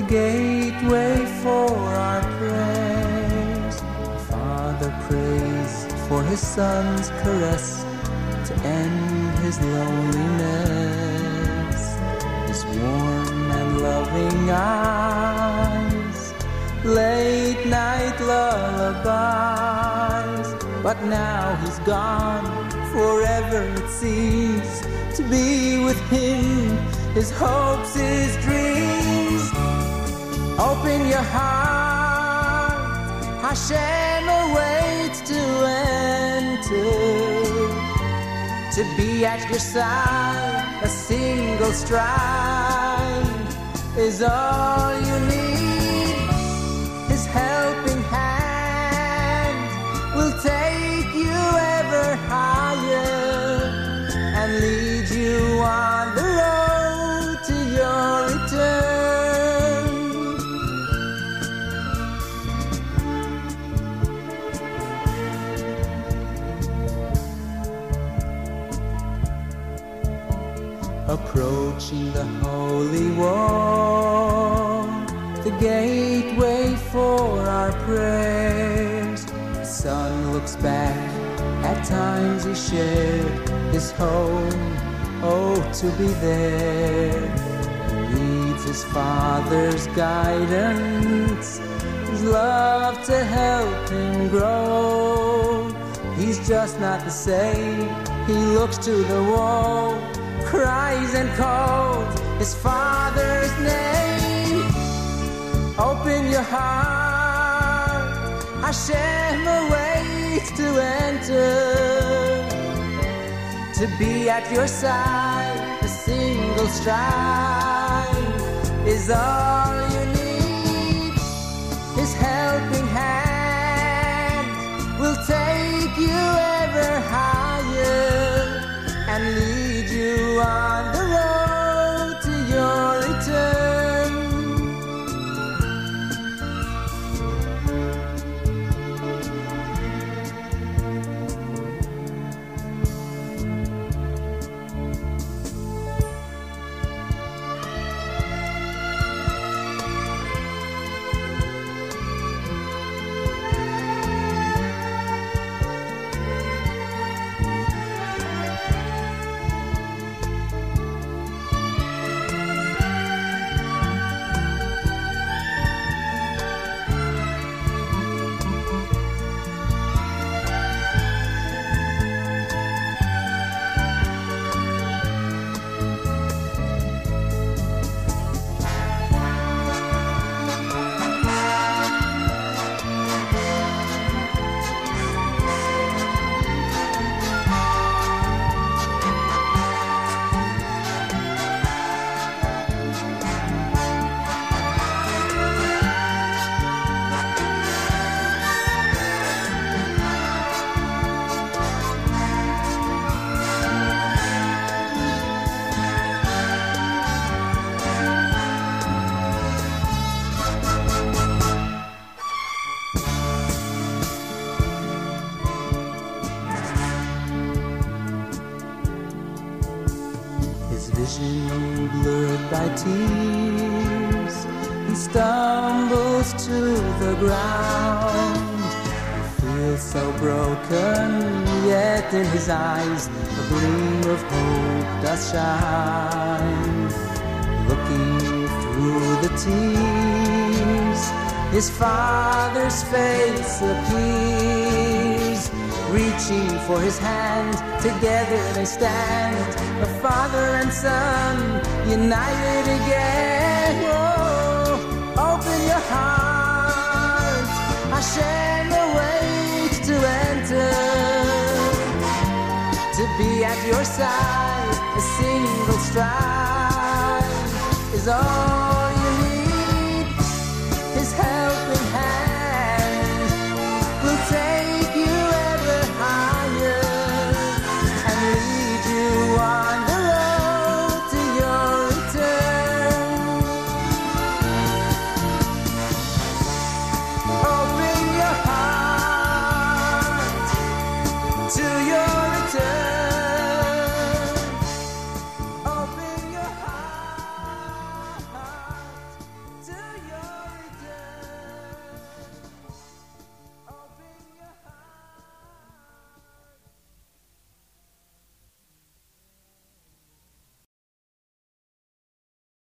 gateway for our praise. The Father prays for his Son's caress to end his loneliness. His warm and loving eyes, late night lullabies. But now he's gone, forever it seems, to be with him, his hopes, his dreams. Open your heart, Hashem awaits to enter. To be at your side, a single stride is all you need. His helping hand will take you ever higher and lead you on the road to your return. Approaching the holy wall, the gateway for our prayers. The Son looks back at times he shared his home, oh, to be there. He needs his Father's guidance, his love to help him grow. He's just not the same, he looks to the wall, cries and calls his Father's name. Open your heart, Hashem awaits to enter. To be at your side, a single stride is all you need. His helping hand will take you ever higher and lead you on the road to your return. Vision blurred by tears, he stumbles to the ground. He feels so broken, yet in his eyes a gleam of hope does shine. Looking through the tears, his Father's face appears. Reaching for his hand, together they stand, a father and son, united again. Oh, open your heart, Hashem awaits to enter. To be at your side, a single stride is all